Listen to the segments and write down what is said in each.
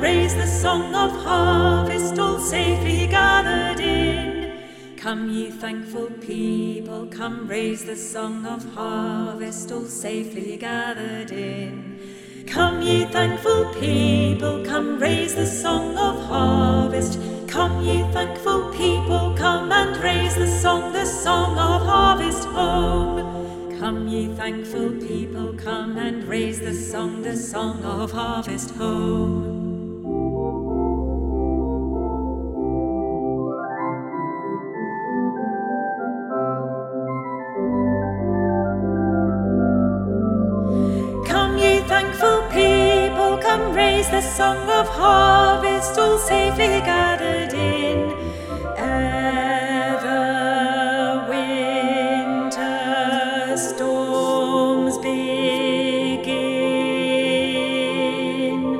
raise the song of harvest, all safely gathered in. Come ye thankful people, come raise the song of harvest, all safely gathered in. Come ye thankful people, come raise the song of harvest. Come ye thankful people, come and raise the song of harvest home. Come ye thankful people, come and raise the song of harvest home. Thankful people, come raise the song of harvest, all safely gathered in. Ere the winter storms begin.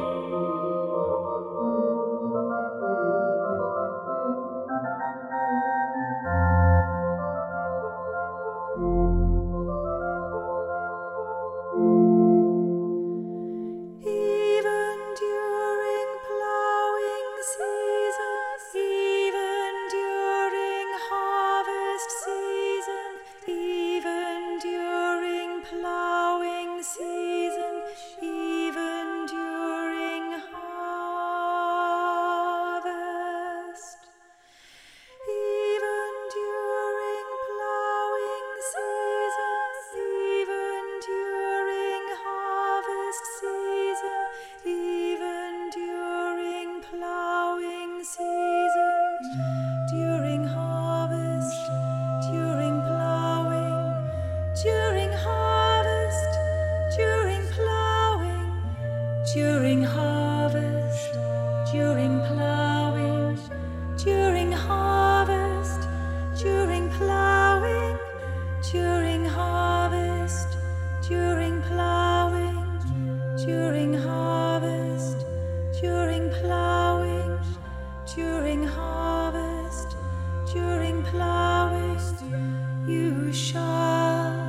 During harvest, during ploughing, during harvest, during ploughing, during harvest, during ploughing, during harvest, during ploughing, during harvest, during ploughing, you shall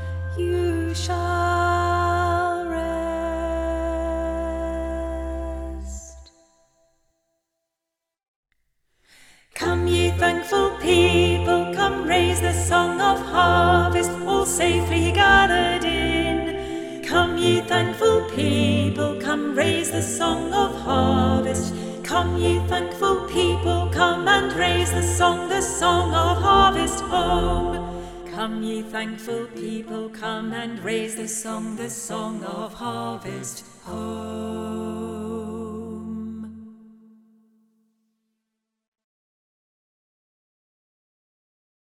Come ye thankful people, come raise the song of harvest, all safely gathered in. Come ye thankful people, come raise the song of harvest. Come ye thankful people, come and raise the song of harvest home. Come ye thankful people, come and raise the song of harvest home.